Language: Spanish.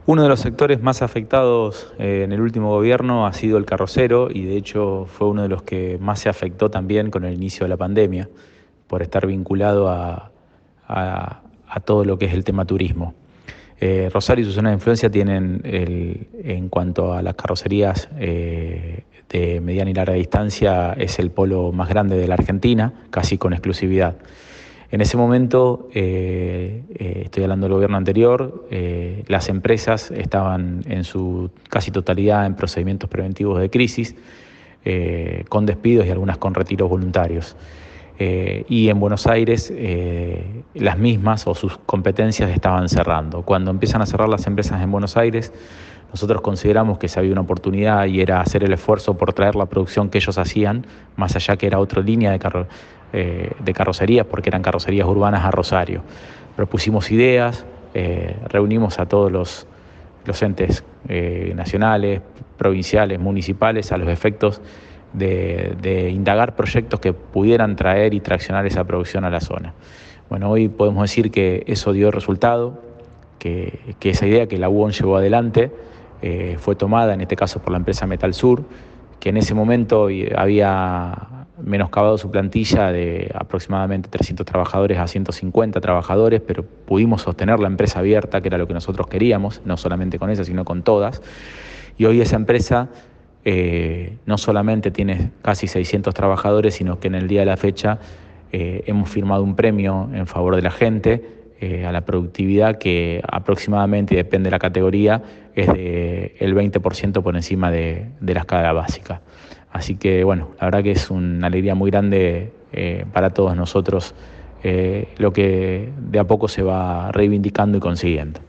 Uno de los sectores más afectados en el último gobierno ha sido el carrocero y de hecho fue uno de los que más se afectó también con el inicio de la pandemia por estar vinculado a todo lo que es el tema turismo. Rosario y su zona de influencia tienen, en cuanto a las carrocerías de mediana y larga distancia, es el polo más grande de la Argentina, casi con exclusividad. En ese momento, estoy hablando del gobierno anterior, las empresas estaban en su casi totalidad en procedimientos preventivos de crisis, con despidos y algunas con retiros voluntarios. Y en Buenos Aires las mismas o sus competencias estaban cerrando. Cuando empiezan a cerrar las empresas en Buenos Aires, nosotros consideramos que se había una oportunidad y era hacer el esfuerzo por traer la producción que ellos hacían, más allá que era otra línea de carrocerías, porque eran carrocerías urbanas a Rosario. Propusimos ideas, reunimos a todos los entes nacionales, provinciales, municipales, a los efectos de indagar proyectos que pudieran traer y traccionar esa producción a la zona. Bueno, hoy podemos decir que eso dio resultado, que esa idea que la UON llevó adelante fue tomada, en este caso por la empresa Metal Sur, que en ese momento había menoscabado su plantilla de aproximadamente 300 trabajadores a 150 trabajadores, pero pudimos sostener la empresa abierta, que era lo que nosotros queríamos, no solamente con esa, sino con todas. Y hoy esa empresa no solamente tiene casi 600 trabajadores, sino que en el día de la fecha hemos firmado un premio en favor de la gente a la productividad que aproximadamente, y depende de la categoría, es del 20% por encima de la escala básica. Así que bueno, la verdad que es una alegría muy grande para todos nosotros lo que de a poco se va reivindicando y consiguiendo.